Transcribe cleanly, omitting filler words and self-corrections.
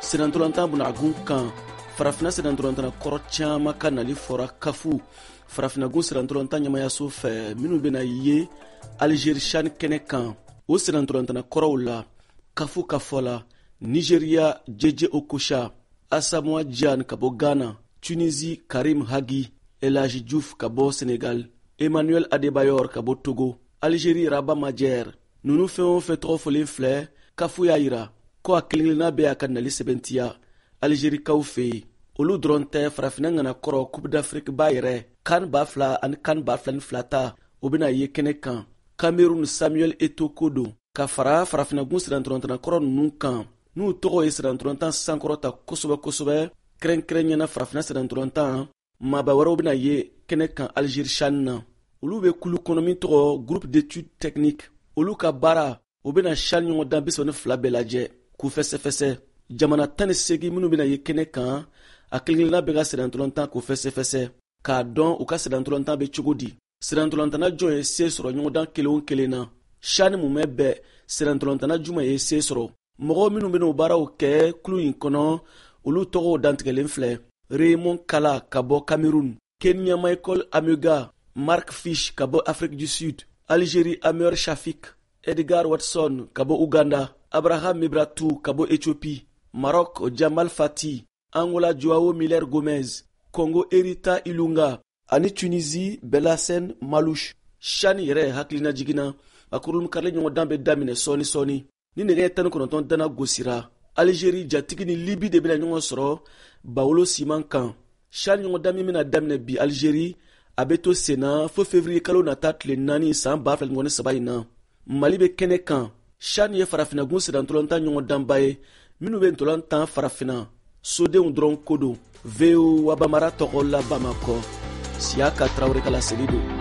senantolantan bunagun kan farafina senantolantan kɔrɔ caaman ka nali fɔra kafu farafinagun senantolantan ɲamayaso fɛ minnu bena ye Algérie CHAN kɛnɛ kan. O senantolantan kɔrɔw la kafu ka fɔ la Nigeria Jeje Okocha, Asamoah Gyan ka bɔ Ghana, Tunisie Karim Hagi, Elhaji Diouf ka bɔ Senegal, Emmanuel Adebayor ka bɔ Togo, Algérie Rabat Majer. Nunu fɛn o fɛn tɔgɔ fɔlen filɛ kafu y'a yira ko a kelenkelenna bɛ a ka nali sɛbɛntiya Algérie kaw fɛ yen. Olu dɔrɔn tɛ farafina ŋana kɔrɔ Coupe d'Afrique ba yɛrɛ CAN 2000 ani CAN 2002 ta o bena ye kɛnɛ kan. Cameroun Samuel Eto'o Kodo ka fara farafinagun senantolantan kɔrɔ nunu kan n'u tɔgɔ ye senantolantan sankɔrɔta kosɛbɛ kɛrɛnkɛrɛnyana farafina senantolantan maba wɛrɛw bena ye kɛnɛ kan Algérie CHAN na. Olu be kulu kɔnɔ min tɔgɔ Groupe d'études techniques. Olu ka baara o bena CHAN ɲɔgɔndan 32 bɛɛ lajɛ k'u fɛsɛfɛsɛ. Jamana 18 minnu bena ye kɛnɛ kan a kelenkelenna bɛ ka senantolantan k'u fɛsɛfɛsɛ k'a dɔn u ka senantolantan be cogo di. Senantolantana jɔn ye se sɔrɔ ɲɔgɔndan kelen o kelen na. CHAN mumɛ bɛɛ senantolantana juma ye se sɔrɔ. Mɔgɔw minnu bena o baaraw kɛ kulu in kɔnɔ olu tɔgɔw dantigɛlen filɛ: Raymond Kala ka bɔ Cameroun, Kenya Michael Amuga, Mark Fish ka bɔ Afrique du Sud, Algérie Amer Shafik, Edgar Watson ka bɔ Uganda, Abraham Mibratou ka bɔ Éthiopie, Maroc Jamal Fati, Angola Joao Miller Gomez, Congo Erita Ilunga, ani Tunisie Belassen Malouche. CHAN yɛrɛ hakilina jigina a kurulum karle ɲɔgɔndan bɛ daminɛ sɔɔni ni nɛgɛ 19 dana gosira. Algérie jatigi ni Libi de bena ɲɔgɔn sɔrɔ bawolo siman kan. CHAN ɲɔgɔndan min bena daminɛ bi Algérie a be to senna fo février kalo nata tile 4 san 2023 in na. Mali be kɛnɛ kan. CHAN ye farafinagun senantolantan ɲɔgɔndanba ye minnu be ntolantan farafina sodenw dɔrɔn ko don. VOA Bamara tɔgɔ la Bamakɔ, Siaka Traoré ka laseli don.